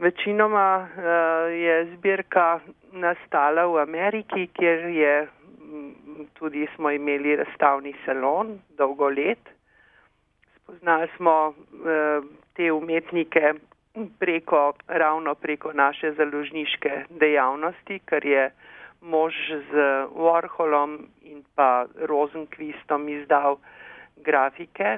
Večinoma je zbirka nastala v Ameriki, kjer je tudi smo imeli razstavni salon dolgo let. Spoznali smo te umetnike ravno preko naše založniške dejavnosti, ker je mož z Warholom in pa Rosenqvistom izdal grafike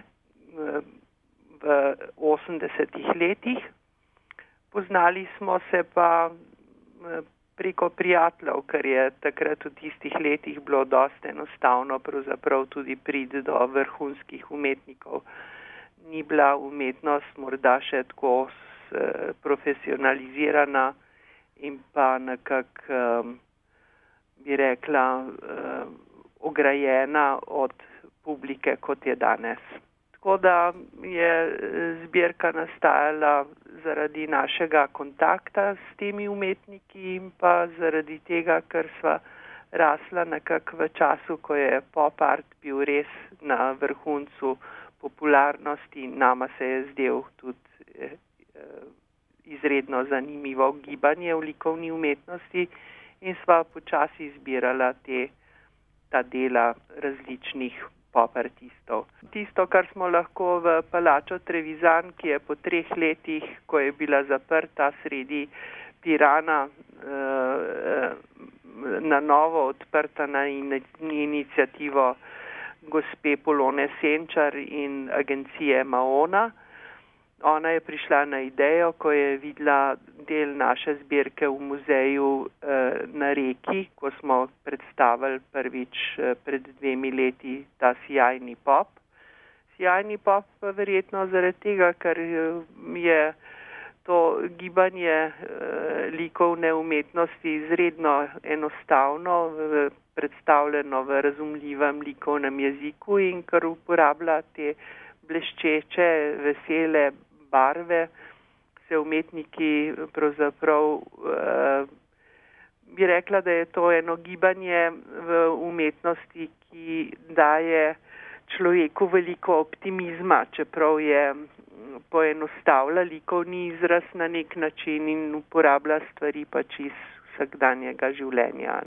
v 80-ih letih. Poznali smo se pa preko prijateljev, ker je takrat v tistih letih bilo dosti enostavno pravzaprav tudi priti do vrhunskih umetnikov. Ni bila umetnost morda še tako profesionalizirana in pa nekako, bi rekla, ograjena od publike, kot je danes. Tako da je zbirka nastajala zaradi našega kontakta s temi umetniki in pa zaradi tega, ker sva rasla nekako v času, ko je pop art bil res na vrhuncu popularnosti. Nama se je zdel tudi izredno zanimivo gibanje v likovni umetnosti in sva počasi zbirala ta dela različnih pop artistov. Tisto, kar smo lahko v Palačo Trevisan, ki je po 3 letih, ko je bila zaprta sredi Pirana, na novo odprta na iniciativo gospe Polone Senčar in agencije Maona. Ona je prišla na idejo, ko je videla del naše zbirke v muzeju na Reki, ko smo predstavili prvič pred 2 leti ta sijajni pop. Sijajni pop pa verjetno zaradi tega, ker je to gibanje likovne umetnosti izredno enostavno, predstavljeno v razumljivem likovnem jeziku in ker uporablja te bleščeče, vesele barve, se umetniki pravzaprav, bi rekla, da je to eno gibanje v umetnosti, ki daje človeku veliko optimizma, čeprav je poenostavlja likovni izraz na nek način in uporablja stvari pač iz vsakdanjega življenja.